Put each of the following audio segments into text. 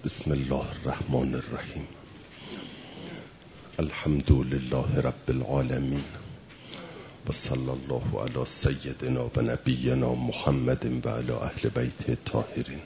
بسم الله الرحمن الرحیم. الحمد لله رب العالمین و صلی الله علی سیدنا و نبینا محمد و علی اهل بیت الطاهرین.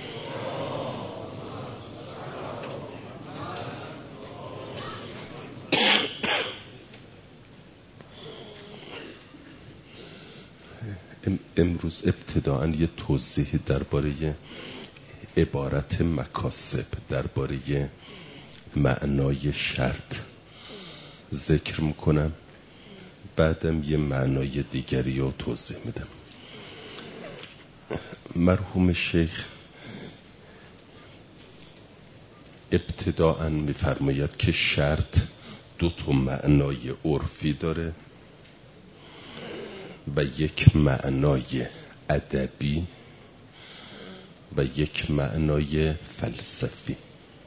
امروز ابتداءً یه توضیح درباره عبارت مکاسب، درباره معنای شرط ذکر میکنم، بعدم یه معنای دیگری رو توضیح میدم. مرحوم شیخ ابتداءً میفرماید که شرط دو تا معنای عرفی داره و یک معنای ادبی و یک معنای فلسفی.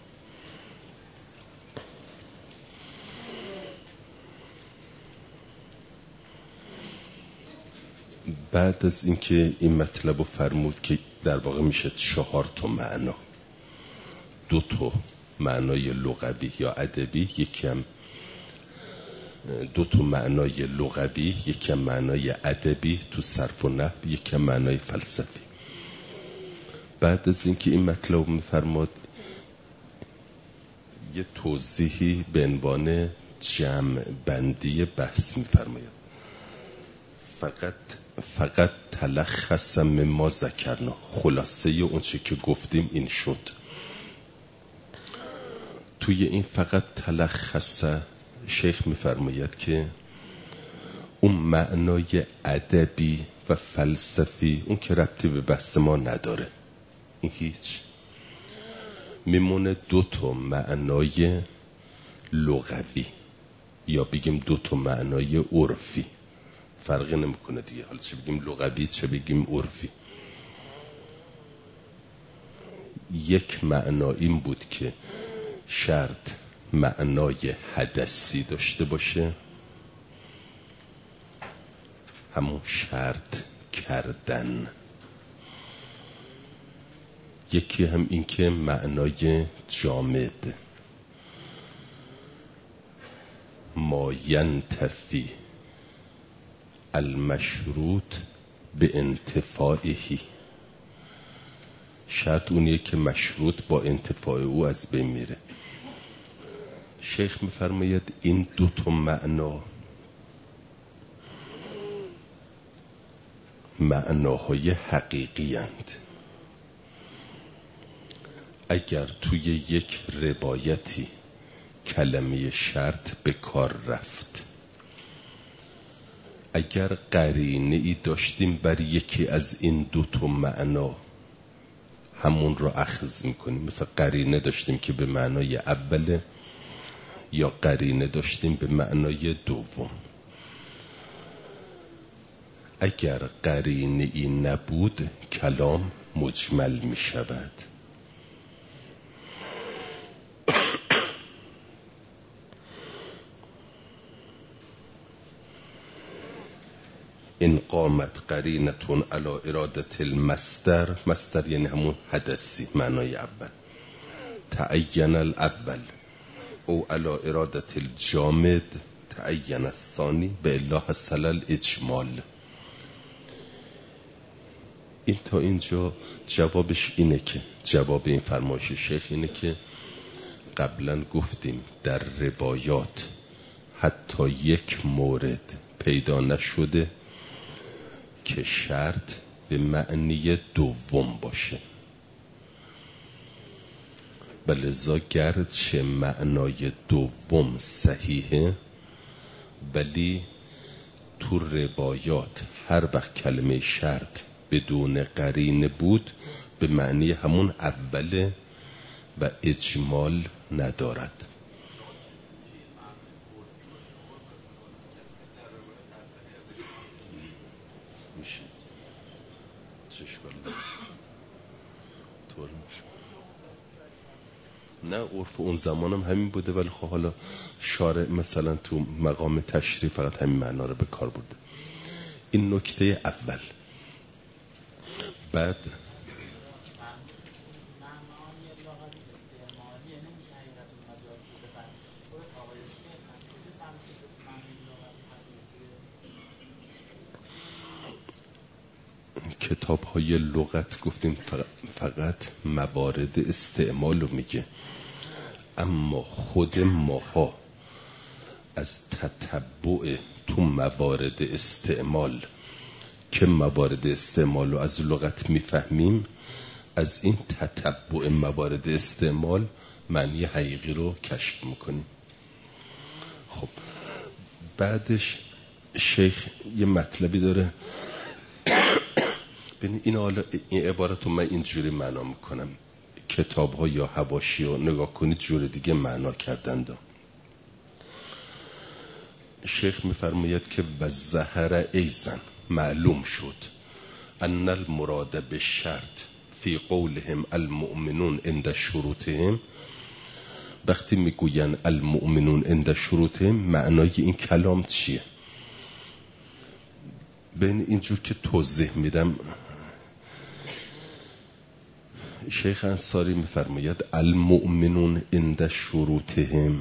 بعد از اینکه این مطلب رو فرمود که در واقع میشه 4 تا معنا، 2 تا معنای لغوی یا ادبی، یکی هم 2 تا معنای لغوی، یکی هم معنای ادبی تو صرف و نحو، یکی هم معنای فلسفی. بعد از اینکه این مطلب میفرماد یه توضیحی به عنوان جمع بندی بحث میفرماید. فقط تلخص مما ذکرنا، خلاصه اون چه که گفتیم این شد. توی این فقط تلخص شیخ میفرماید که اون معنای ادبی و فلسفی اون که ربطی به بحث ما نداره، این هیچ، میمونه 2 تا معنای لغوی یا بگیم 2 تا معنای عرفی، فرقی نمیکنه دیگه، حالا چه بگیم لغوی چه بگیم عرفی. یک معنا این بود که شرط معنای حدثی داشته باشه، همون شرط کردن. یکی هم این که معنای جامد، ما ینتفی المشروط به انتفاعهی، شرط اونیه که مشروط با انتفاع او از بین میره. شیخ میفرماید این 2 تا معنا معناهای حقیقی اند. اگر توی یک روایتی کلمه شرط به کار رفت، اگر قرینه ای داشتیم بر یکی از این 2 تا معنا همون رو اخذ میکنیم، مثلا قرینه داشتیم که به معنای اوله یا قرینه داشتیم به معنای دوم. اگر قرینه ای نبود کلام مجمل میشود. این قامت قرینتون علی ارادت المصدر، مصدر یعنی همون حدثی، معنای اول. تعین الاول او علی ارادت الجامد تعین الثانی به الله حصل الاجمال. این تا اینجا جوابش اینه که جواب این فرمایش شیخ اینه که قبلا گفتیم در روایات حتی یک مورد پیدا نشده که شرط به معنی دوم باشه. بلذا گرچه معنای دوم صحیحه، ولی تو روایات هر وقت کلمه شرط بدون قرینه بود به معنی همون اوله و اجمال ندارد. نه عرف اون زمانم همین بوده، ولی خب حالا شارع مثلا تو مقام تشریح فقط همین معنا رو به کار برده. این نکته اول. بعد کتاب‌های لغت گفتیم فقط موارد استعمال رو میگه، اما خود ماها از تتبع تو موارد استعمال که موارد استعمال رو از لغت میفهمیم، از این تتبع موارد استعمال معنی حقیقی رو کشف میکنیم. خب بعدش شیخ یه مطلبی داره، ببین این عبارت رو من اینجوری معنا میکنم، کتاب ها یا حواشی رو نگاه کنید جور دیگه معنا کردند. شیخ میفرماید که و ظهر ایزن، معلوم شد، ان المراد بالشرط فی قولهم المؤمنون عند شروطهم، وقتی میگوین المؤمنون عند شروطهم معنای این کلام چیه؟ بین اینجور که توضیح میدم شیخ انصاری میفرماید المؤمنون عند شروطهم،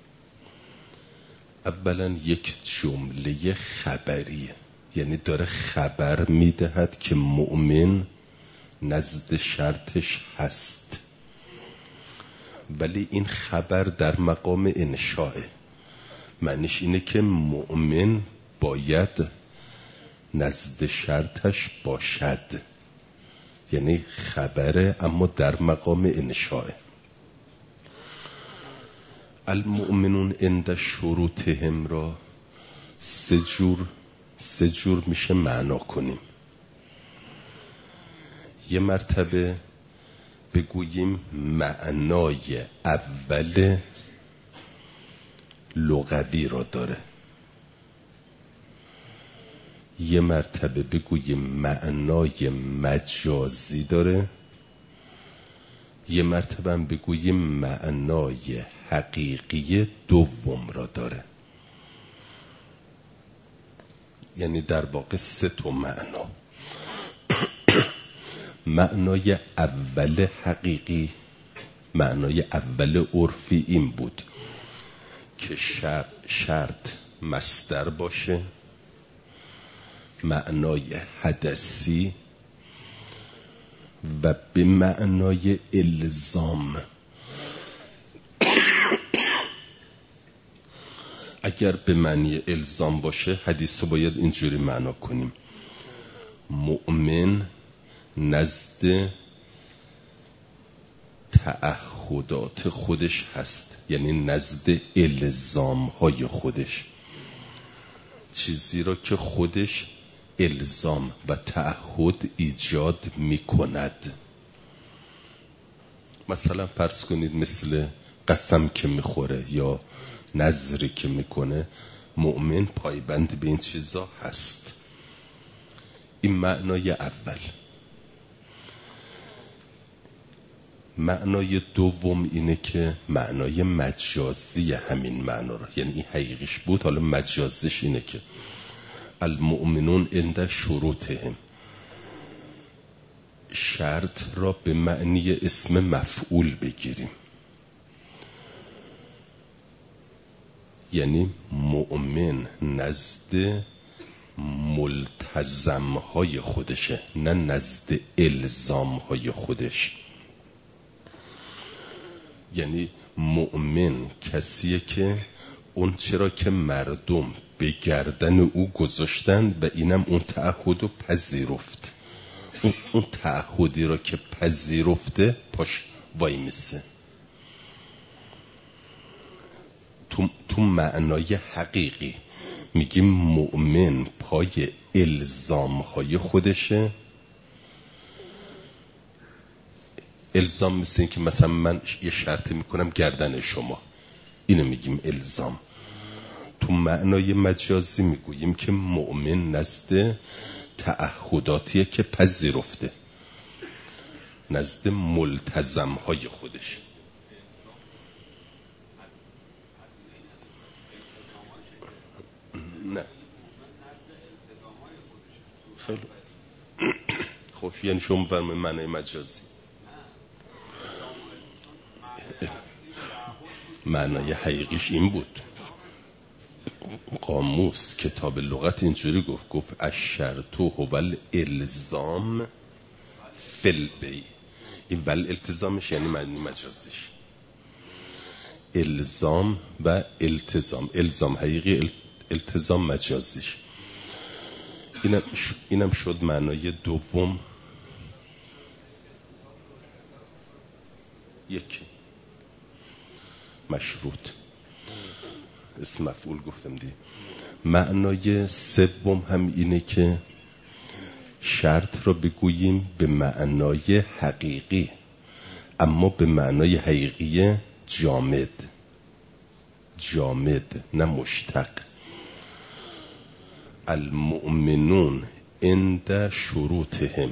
اولا یک جمله خبریه، یعنی داره خبر میدهد که مؤمن نزد شرطش هست، ولی این خبر در مقام انشاء، معنیش اینه که مؤمن باید نزد شرطش باشد، یعنی خبره اما در مقام انشاء. المؤمنون عند شروطهم را سه جور میشه معنا کنیم. یه مرتبه بگوییم معنای اول لغوی را داره، یه مرتبه بگوییم معنای مجازی داره، یه مرتبه هم بگوییم معنای حقیقی دوم را داره. یعنی در واقع سه تا معنا. معنای اول حقیقی، معنای اول عرفی این بود که شرط مصدر باشه، معنای حدثی و به معنای الزام. اگر به معنی الزام باشه حدیث رو باید اینجوری معنا کنیم: مؤمن نزد تعهدات خودش هست، یعنی نزد الزام های خودش، چیزی را که خودش الزام و تعهد ایجاد می کند. مثلا فرض کنید مثل قسم که میخوره یا نذری که میکنه، مؤمن پایبند به این چیزا هست. این معنای اول. معنای دوم اینه که معنای مجازی همین معنا را، یعنی این حقیقیش بود، حالا مجازیش اینه که المؤمنون عند شروطهم، شرط را به معنی اسم مفعول بگیریم، یعنی مؤمن نزد ملتزم های خودشه، نه نزد الزام های خودش. یعنی مؤمن کسیه که اون چرا که مردم به گردن او گذاشتند و اینم اون تعهد رو پذیرفت، اون تعهدی را که پذیرفته پاش وای میسه. تو معنای حقیقی میگیم مؤمن پای الزام های خودشه. الزام مثل این که مثلا من یه شرطی میکنم گردن شما، اینو میگیم الزام. تو معنای مجازی میگوییم که مؤمن نزد تعهداتیه که پذیرفته، نزد ملتزم های خودش. نه خیلی خوش، یعنی شما برمه معنای مجازی، معنای حقیقیش این بود. قاموس کتاب لغت اینجوری گفت الشرط هو الالزام فی البیع. این ول التزامش یعنی معنی مجازیش الزام و التزام، الزام حقیقی، التزام مجازیش. اینم شد معنای دوم. یکی مشروط، اسم مفعول گفتم دی. معنای سوم هم اینه که شرط را بگوییم به معنای حقیقی، اما به معنای حقیقی جامد نه مشتق. المؤمنون عند شروطهم،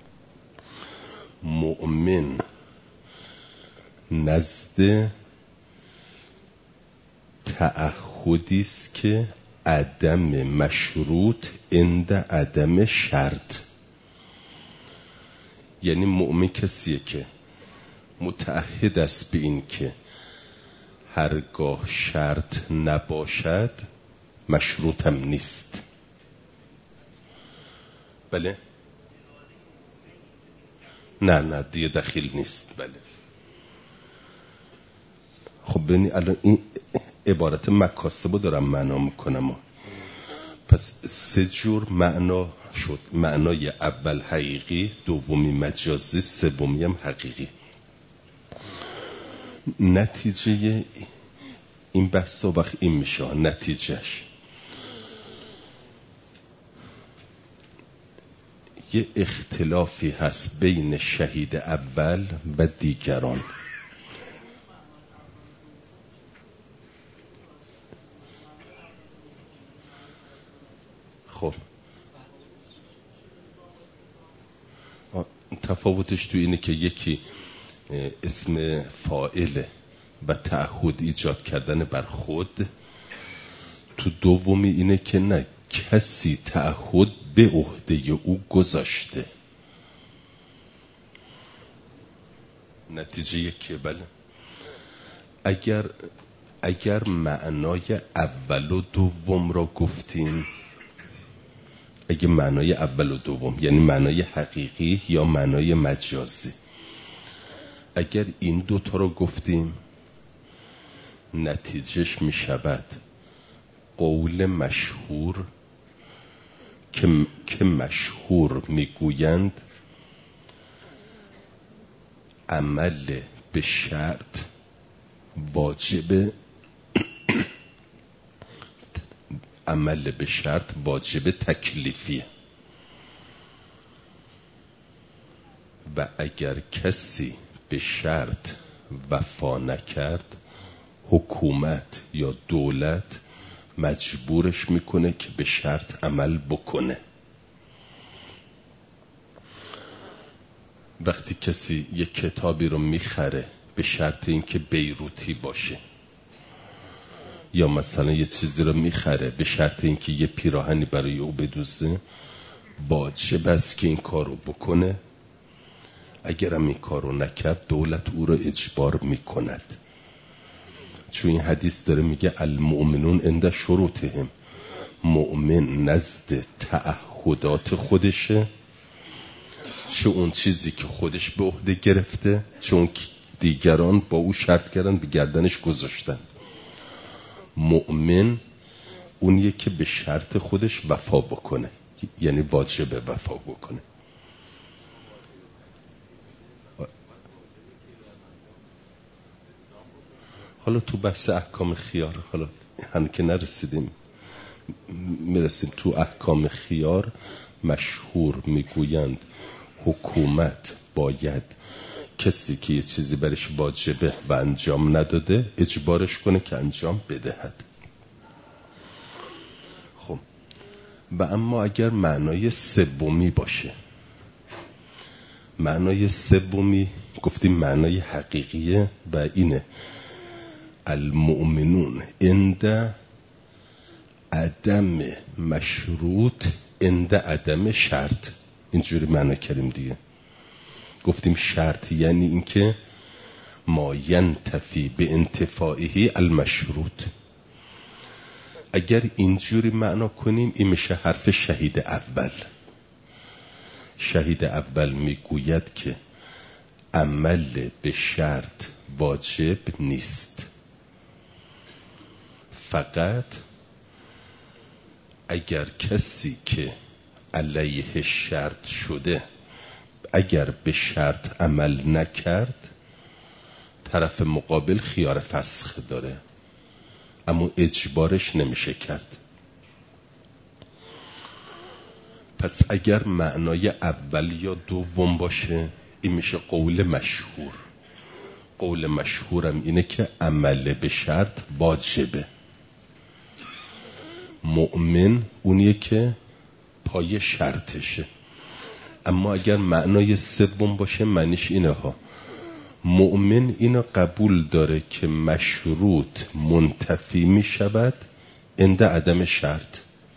مؤمن نزد تعهدی است که عدم مشروط عند عدم شرط. یعنی مؤمن کسیه که متعهد است به این که هرگاه شرط نباشد مشروطم نیست. بله؟ نه دیگه دخیل نیست. بله. خب ببینی الان این عبارت مکاسبو دارم معنا میکنم. پس 3 جور معنا شد. معنای اول حقیقی، دومی مجازی، سومی هم حقیقی. نتیجه این بحث وقت این میشه. نتیجهش یه اختلافی هست بین شهید اول و دیگران. خب تفاوتش تو اینه که یکی اسم فاعله و تعهد ایجاد کردن بر خود، تو دومی اینه که نه، کسی تعهد به عهده او گذاشته. نتیجه یکیه. بله. اگر معنای اول و دوم را گفتیم، اگه معنای اول و دوم یعنی معنای حقیقی یا معنای مجازی، اگر این دوتا رو گفتیم نتیجهش می شود قول مشهور که مشهور میگویند عمل به شرط واجب عمل به شرط واجب تکلیفیه و اگر کسی به شرط وفا نکرد حکومت یا دولت مجبورش میکنه که به شرط عمل بکنه. وقتی کسی یک کتابی رو میخره به شرط اینکه بیروتی باشه، یا مثلا یه چیزی رو میخره به شرط اینکه یه پیراهنی برای او بدوزه، واجب است که این کار رو بکنه. اگرم این کار رو نکرد دولت او رو اجبار میکند. چون این حدیث داره میگه المؤمنون عند شروطهم، مؤمن نزد تعهدات خودشه، چه اون چیزی که خودش به عهده گرفته، چه اون دیگران با او شرط کردن به گردنش گذاشتن. مؤمن اونیه که به شرط خودش وفا بکنه، یعنی واجب وفا بکنه. حالا تو بحث احکام خیار، حالا هم که نرسیدیم میرسیم تو احکام خیار. مشهور میگویند حکومت باید کسی که یه چیزی برش واجبه و انجام نداده اجبارش کنه که انجام بدهد. خب و اما اگر معنای سومی باشه، معنای سومی گفتیم معنای حقیقیه و اینه المؤمنون عند عدم مشروط عند عدم شرط. اینجوری معنی کردیم دیگه. گفتیم شرط یعنی اینکه ما ینتفی به انتفاعه المشروط. اگر اینجوری معنا کنیم این میشه حرف شهید اول. شهید اول میگوید که عمل به شرط واجب نیست، فقط اگر کسی که علیه شرط شده اگر به شرط عمل نکرد طرف مقابل خیار فسخ داره، اما اجبارش نمیشه کرد. پس اگر معنای اول یا دوم باشه این میشه قول مشهور. قول مشهورم اینه که عمل به شرط واجبه. مؤمن اونیه که پای شرطشه. اما اگر معنای سوم باشه معنیش اینه ها، مؤمن اینو قبول داره که مشروط منتفی می شود عند عدم شرط.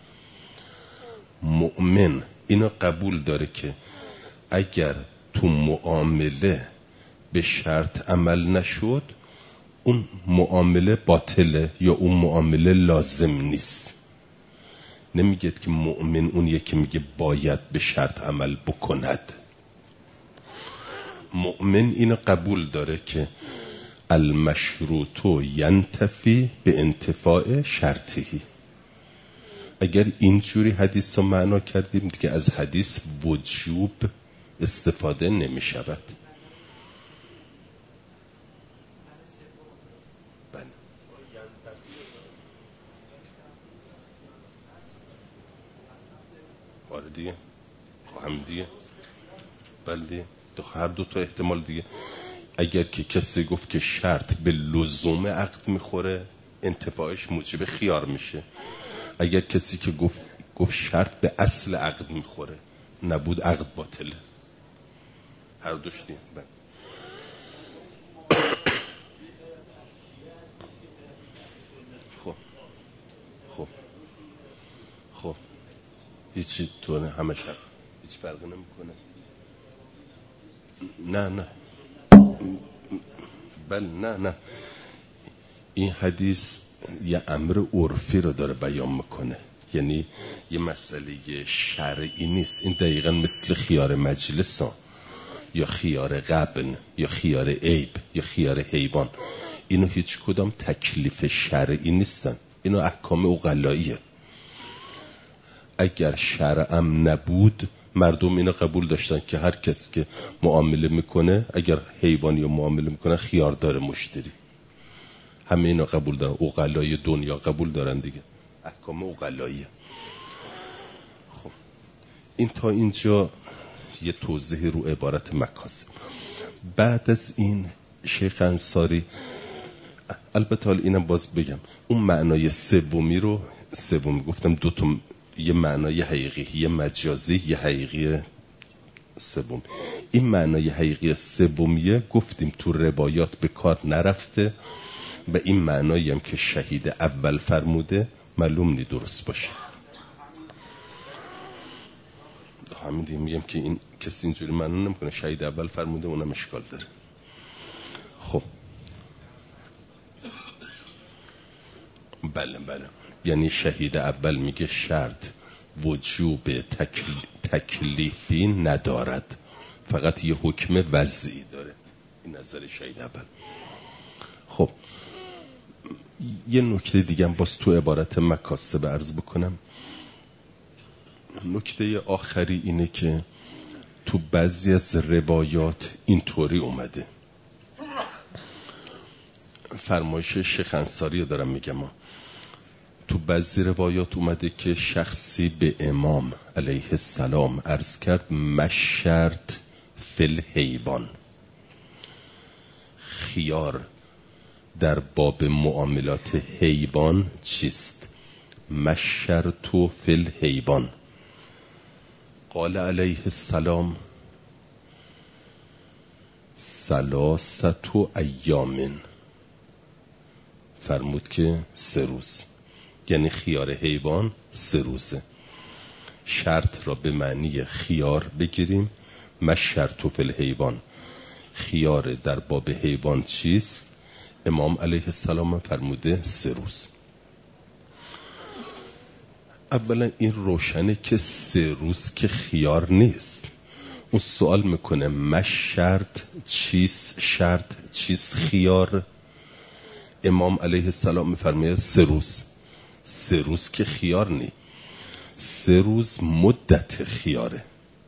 مؤمن اینو قبول داره که اگر تو معامله به شرط عمل نشد اون معامله باطله یا اون معامله لازم نیست. نمیگه که مؤمن اونیه که میگه باید به شرط عمل بکند. مؤمن اینو قبول داره که المشروط ینتفی به انتفاع شرطهی. اگر اینجوری حدیث رو معنا کردیم دیگه از حدیث وجوب استفاده نمی شود. آره دیگه، هم دیگه، بله، هر دو تا احتمال دیگه. اگر که کسی گفت که شرط به لزوم عقد میخوره انتفاعش موجب خیار میشه. اگر کسی که گفت شرط به اصل عقد میخوره نبود عقد باطله. هر دوش دیگه. بله. خب هیچی تو همه شب هیچ فرقی نمیکنه. نه بله نه این حدیث یه امر عرفی رو داره بیان میکنه، یعنی یه مسئله شرعی نیست. این دقیقا مثل خیار مجلس ها یا خیار غبن یا خیار عیب یا خیار حیوان، اینو هیچ کدام تکلیف شرعی نیستن، اینو احکام عقلاییه. اگر شرعم نبود مردم اینو قبول داشتن که هر کس که معامله میکنه اگر حیوانی رو معامله میکنه خیار داره مشتری. همه اینو قبول دارن، عقلای دنیا قبول دارن دیگه، احکام عقلاییه. خب این تا اینجا یه توضیح رو عبارت مکاسب. بعد از این شیخ انصاری، البته حالا اینم باز بگم، اون معنای سومی رو گفتم دو تا، یه معنای حقیقی، یه مجازی، یه حقیقی سوم. این معنای حقیقی سومیه گفتیم تو روایات به کار نرفته و این معنایی هم که شهید اول فرموده معلوم نی درست باشه. همین دیگه میگم که این کسی اینجوری معنا نمیکنه شهید اول فرموده اونم اشکال داره. خب بله یعنی شهید اول میگه شرط وجوب تکلیفی ندارد، فقط یه حکم وضعی داره. این نظر شهید اول. خب یه نکته دیگه هم باز تو عبارت مکاسب عرض بکنم. نکته آخری اینه که تو بعضی از روایات اینطوری اومده، فرمایش شیخ انصاری دارم میگم، تو بعضی روایات اومده که شخصی به امام علیه السلام عرض کرد مشرط فی الحیوان، خیار در باب معاملات حیوان چیست؟ مشرط فی الحیوان. قال علیه السلام ثلاثه ایام، فرمود که 3 روز، یعنی خیار حیوان 3 روزه. شرط را به معنی خیار بگیریم، مشرط فی الحیوان، خیار در باب حیوان چیست؟ امام علیه السلام فرموده 3 روز. اولا این روشنه که 3 روز که خیار نیست. اون سوال میکنه مش شرط چیز شرط چیز خیار. امام علیه السلام میفرماید 3 روز. 3 روز که خیار نی، 3 روز مدت خیاره.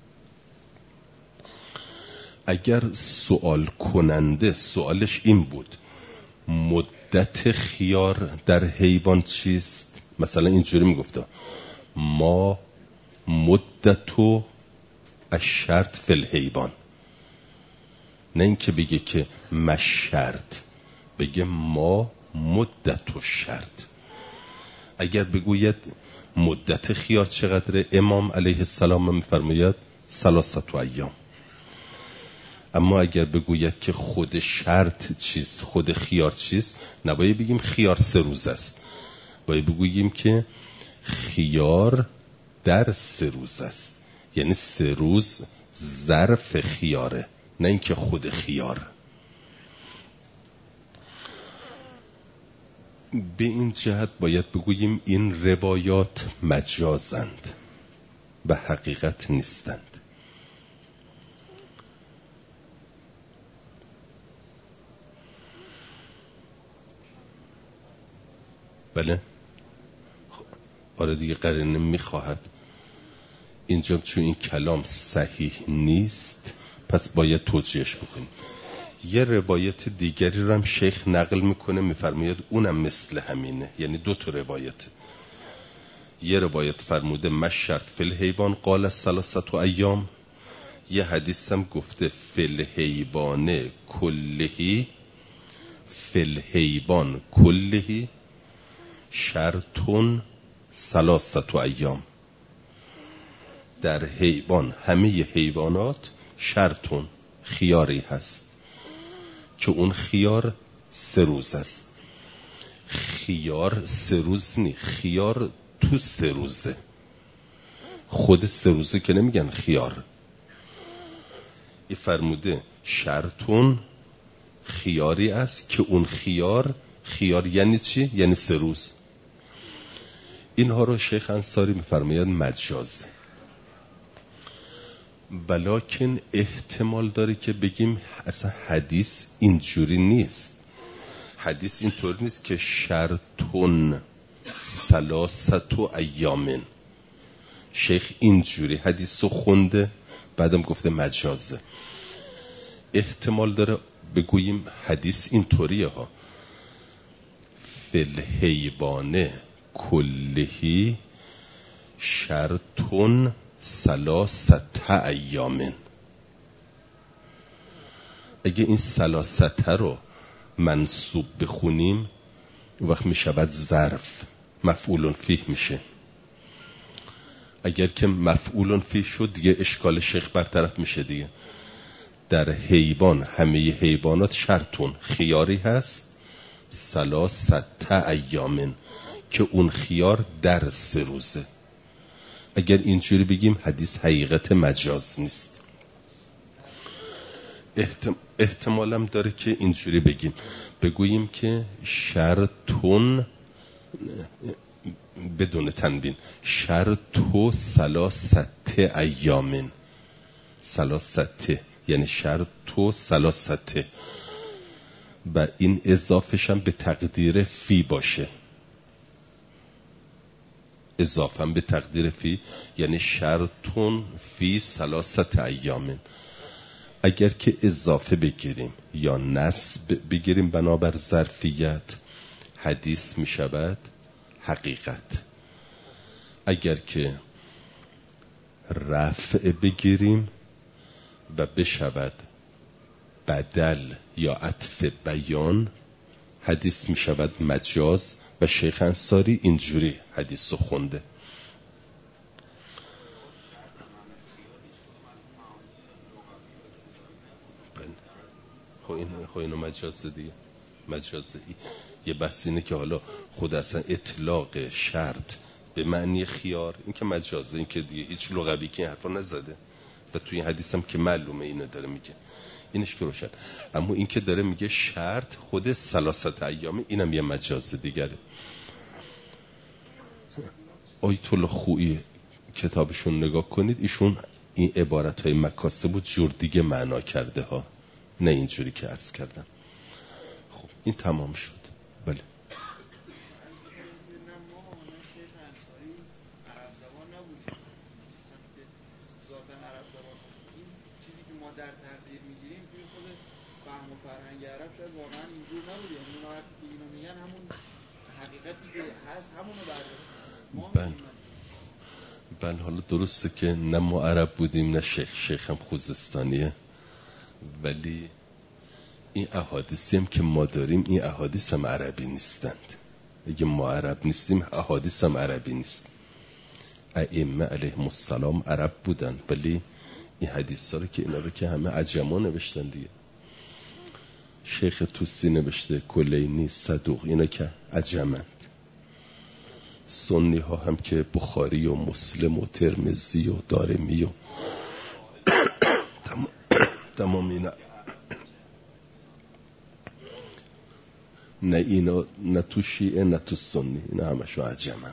اگر سوال کننده سوالش این بود مدت خیار در حیوان چیست، مثلا اینجوری میگفته ما مدتو الشرط فی الحیوان، نه اینکه بگه که مشرط، بگه ما مدت و شرط. اگر بگوید مدت خیار چقدره، امام علیه السلام میفرماید 3 ایام. اما اگر بگوید که خود شرط چیست، خود خیار چیست، نباید بگیم خیار 3 روز است، باید بگوییم که خیار در 3 روز است، یعنی 3 روز ظرف خیاره، نه اینکه خود خیار. به این جهت باید بگوییم این روایات مجازند و حقیقت نیستند. بله آره دیگه، قرینه میخواهد. اینجا چون این کلام صحیح نیست پس باید توجیهش بکنیم. یه روایت دیگری رو هم شیخ نقل میکنه، میفرماید اونم مثل همینه، یعنی 2 روایت. یه روایت فرموده مشرط فی الحیوان قال 3 ایام، یه حدیث هم گفته فی الحیوان کلهی، فی الحیوان کلهی شرطون 3 ایام. در حیوان همه حیوانات شرطون خیاری هست که اون خیار 3 روز است. خیار 3 روز نی، خیار تو 3 روزه، خود 3 روزه که نمیگن خیار. این فرموده شرطون خیاری است که اون خیار یعنی چی؟ یعنی 3 روز. اینها رو شیخ انصاری میفرماید مجازه. بلکن احتمال داره که بگیم اصلا حدیث اینجوری نیست. حدیث اینطور نیست که شرطون 3 ایام. شیخ اینجوری حدیث رو خونده بعدم گفته مجازه. احتمال داره بگوییم حدیث اینطوریه ها، فی الحیوان کلهی شرطون 3 ایام. اگه این 3 رو منصوب بخونیم اون وقت میشود ظرف، مفعول فیه میشه. اگر که مفعول فیه شد دیگه اشکال شیخ برطرف میشه دیگه. در حیوان همه حیوانات شرطون خیاری هست 3 ایام که اون خیار در 3 روزه. اگر اینجوری بگیم حدیث حقیقت مجاز نیست. احتمالم داره که اینجوری بگوییم که شرطون بدون تنوین شرطو 3 ایام، 3 یعنی شرطو 3 و این اضافش هم به تقدیر فی باشه. اضافه به تقدیر فی یعنی شرطون فی 3 ایام. اگر که اضافه بگیریم یا نسب بگیریم بنابر ظرفیت، حدیث می شود حقیقت. اگر که رفع بگیریم و بشود بدل یا عطف بیان، حدیث می شود مجاز و شیخ انصاری اینجوری حدیث رو خونده. خب اینو مجازه دیگه، مجازه. یه بحث اینه که حالا خود اصلا اطلاق شرط به معنی خیار این که مجازه، این که دیگه هیچ لغوی که این حرفا نزده و توی این حدیث هم که معلومه اینو داره میگه، اینش که روشن. اما این که داره میگه شرط خود 3 ایام، اینم یه مجازه دیگره. آیت الله خویی کتابشون نگاه کنید، ایشون این عبارت‌های مکاسب بود جور دیگه معنا کرده ها، نه اینجوری که عرض کردم. خب این تمام شد. بله در تقدیر میگیریم توی خود فهم و فرهنگ عرب شاید واقعا اینجور نبوده. یعنی اونا وقتی که اینو میگن همون حقیقتی که هست همونو برداشتن. بله حالا درسته که نه ما عرب بودیم نه شیخ هم خوزستانیه، ولی این احادیثی هم که ما داریم این احادیث هم عربی نیستند. اگه ما عرب نیستیم احادیث هم عربی نیست. ائمه علیهم السلام عرب بودند، ولی این حدیث ها رو که اینا رو که همه عجما نوشتن دیگه. شیخ توسی نوشته، کلینی، صدوق، اینا که عجمند. سنی ها هم که بخاری و مسلم و ترمذی و دارمی و تمام اینا، نه اینا نه تو شیعه نه تو سنی، اینا همشو عجمند.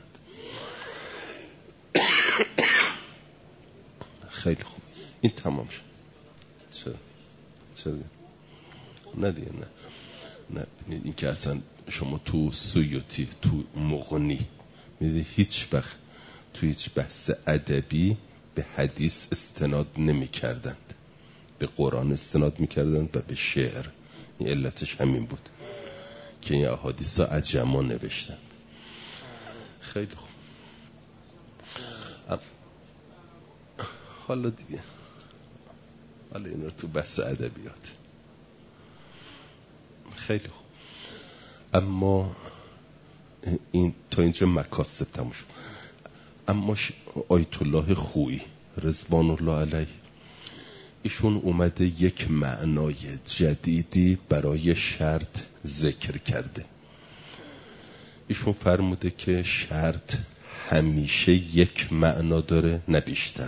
خیلی خوب این تمام شد. چرا؟ نه دیگه نه این که اصلا شما تو سیوطی تو مغنی میدید هیچ وقت تو هیچ بحث ادبی به حدیث استناد نمی کردند، به قرآن استناد می کردند و به شعر. این علتش همین بود که این احادیث ها عجما نوشتند. خیلی خوب. حالا دیگه حالا این رو تو بحث ادبیات. خیلی خوب. اما این تا اینجا مکاسب تموم شد. اما آیت الله خویی رضوان الله علیه، ایشون اومده یک معنای جدیدی برای شرط ذکر کرده. ایشون فرموده که شرط همیشه یک معنا داره نه بیشتر.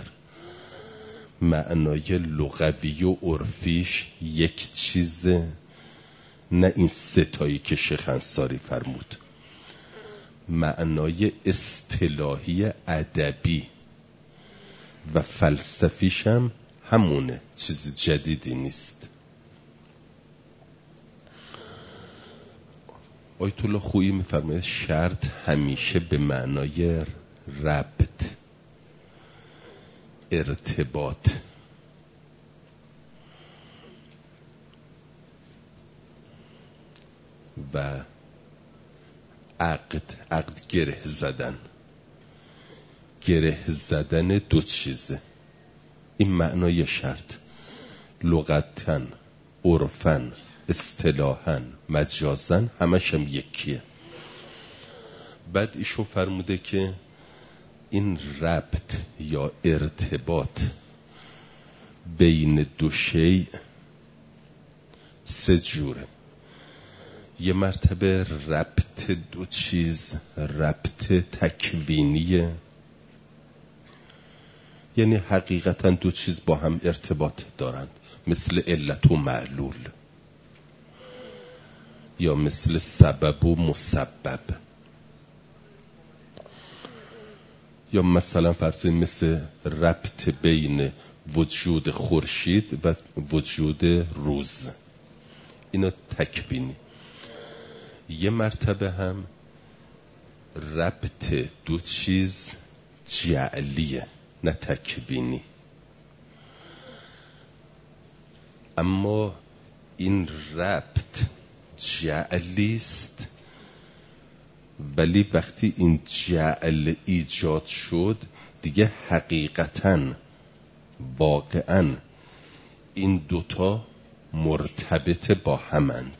معنای لغوی و عرفیش یک چیزه، نه این ستایی که شیخ انصاری فرمود. معنای اصطلاحی ادبی و فلسفیش هم همونه، چیز جدیدی نیست. آیت الله خویی میفرماید شرط همیشه به معنای ربط، ارتباط و عقد گره زدن دو چیزه. این معنای شرط لغتاً، عرفاً، اصطلاحاً، مجازاً همش هم یکیه. بعد ایشون فرموده که این ربط یا ارتباط بین دو شیء سه جوره. یه مرتبه ربط دو چیز ربط تکوینیه، یعنی حقیقتا دو چیز با هم ارتباط دارند، مثل علت و معلول یا مثل سبب و مسبب، یا مثلا فرض کنید مثل ربط بین وجود خورشید و وجود روز. اینا تکوینی. یه مرتبه هم ربط دو چیز جعلیه نه تکوینی. اما این ربط جعلیست، ولی وقتی این جعل ایجاد شد دیگه حقیقتاً واقعاً این دوتا مرتبط با همند.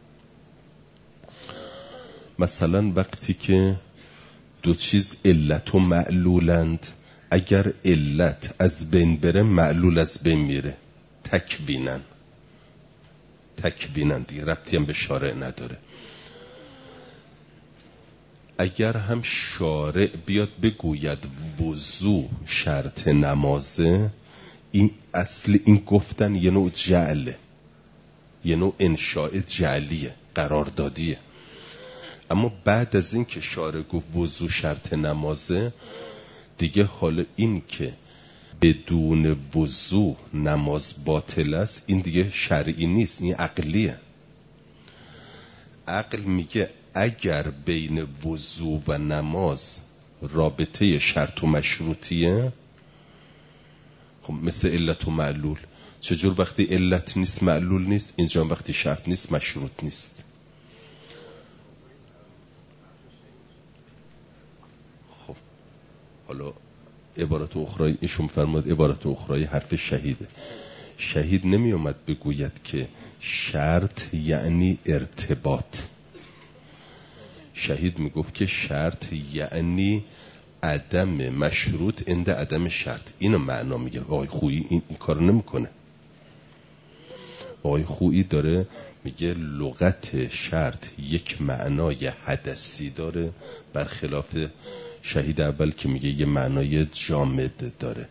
مثلا وقتی که دو چیز علت و معلولند، اگر علت از بین بره معلول از بین میره. تکوینن دیگه، ربطی هم به شارع نداره. اگر هم شارع بیاد بگوید وضو شرط نمازه، این اصل این گفتن یه نوع جعله، یه نوع انشاء جعلیه، قراردادیه. اما بعد از این که شارع گفت وضو شرط نمازه، دیگه حالا این که بدون وضو نماز باطل است، این دیگه شرعی نیست، این عقلیه. عقل میگه اگر بین وضو و نماز رابطه شرط و مشروطیه، خب مثل علت و معلول. چجور وقتی علت نیست معلول نیست؟ اینجا وقتی شرط نیست مشروط نیست. خب حالا عبارت اخرى ایشون فرمود، عبارت اخرى حرف شهیده. شهید نمی اومد بگوید که شرط یعنی ارتباط. شهید میگفت که شرط یعنی عدم مشروط عند عدم شرط. اینو معنا میگه. آقای خویی این کارو نمیکنه. آقای خویی داره میگه لغت شرط یک معنای حدثی داره، برخلاف شهید اول که میگه یه معنای جامد داره.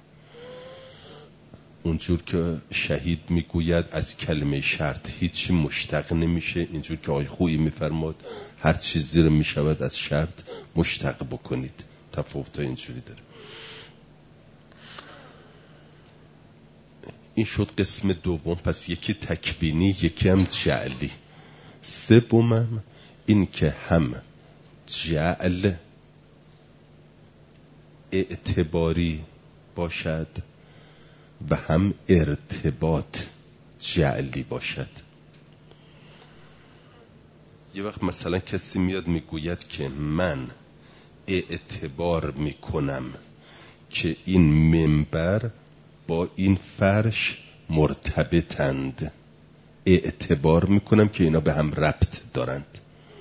اونجور که شهید میگوید از کلمه شرط هیچی مشتق نمیشه، اینجور که آقای خویی میفرماد هر چیزی رو میشود از شرط مشتق بکنید. تفاوت اینجوری داره. این شد قسم دوم. پس یکی تکوینی، یکی هم جعلی. سومم این که هم جعل اعتباری باشد و هم ارتباط جعلی باشد. یه وقت مثلا کسی میاد میگوید که من اعتبار میکنم که این منبر با این فرش مرتبطند، اعتبار میکنم که اینا به هم ربط دارند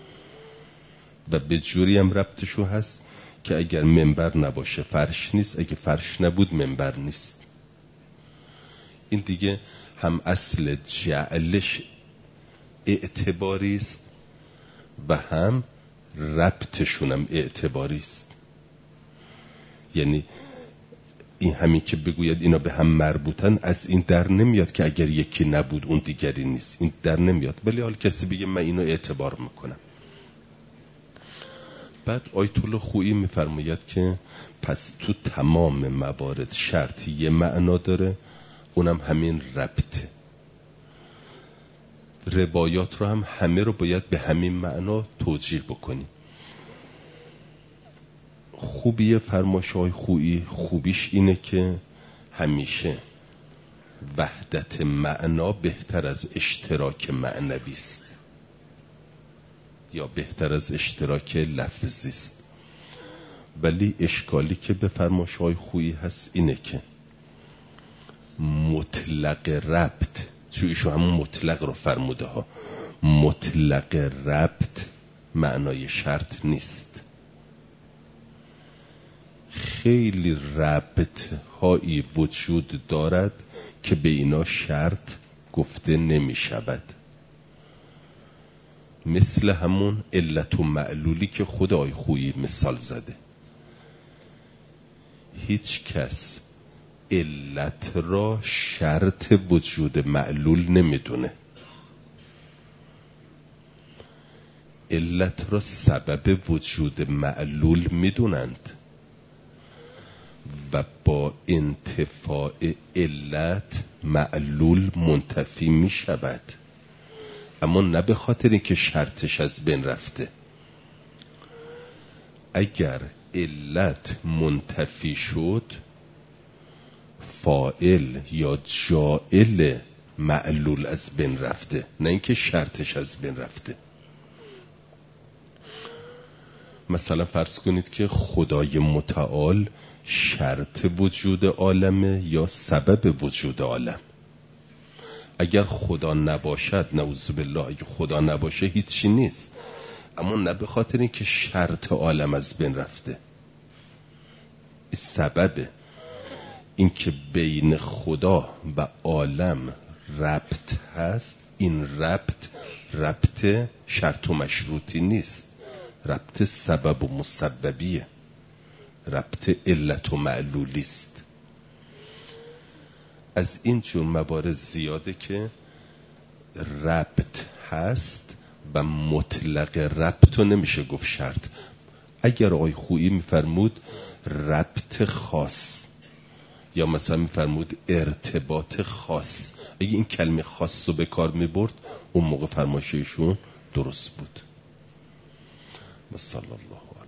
و به جوری هم ربطشو هست که اگر منبر نباشه فرش نیست، اگه فرش نبود منبر نیست. این دیگه هم اصل جعلش اعتباری است و هم ربطشون هم اعتباری است. یعنی این همین که بگوید اینا به هم مربوطن، از این در نمیاد که اگر یکی نبود اون دیگری نیست، این در نمیاد. ولی حال کسی بگه من اینو اعتبار میکنم. بعد آیت الله خویی میفرماید که پس تو تمام موارد شرط یه معنا داره، اونم همین ربطه. روایات رو هم همه رو باید به همین معنا توجیه بکنیم. خوبی فرمایش‌های خویی، خوبیش اینه که همیشه وحدت معنا بهتر از اشتراک معنوی است یا بهتر از اشتراک لفظی است. ولی اشکالی که به فرمایش‌های خویی هست اینه که مطلق ربط، چون ایشون همون مطلق رو فرموده ها، مطلق ربط معنای شرط نیست. خیلی ربط هایی وجود دارد که به اینا شرط گفته نمی شود، مثل همون علت و معلولی که خود آقای خویی مثال زده. هیچ کس علت را شرط وجود معلول نمیدونه، علت را سبب وجود معلول میدونند و با انتفاع علت معلول منتفی می شود، اما نه به خاطر اینکه شرطش از بین رفته. اگر علت منتفی شد، فاعل یا جاعل معلول از بین رفته، نه اینکه شرطش از بین رفته. مثلا فرض کنید که خدای متعال شرط وجود عالمه یا سبب وجود عالم. اگر خدا نباشد، نعوذ بالله، اگر خدا نباشه هیچی نیست، اما نه به خاطر اینکه شرط عالم از بین رفته. این سببه. اینکه بین خدا و عالم ربط هست، این ربط شرط و مشروطی نیست، ربط سبب و مسببیه، ربط علت و معلولی است. از این جور موارد زیاده که ربط هست و مطلق ربط رو نمیشه گفت شرط. اگر آقای خویی میفرمود ربط خاص یا مثلا میفرمود ارتباط خاص، اگه این کلمه خاص رو به کار میبرد اون موقع فرمایششون درست بود. و صلی الله علیه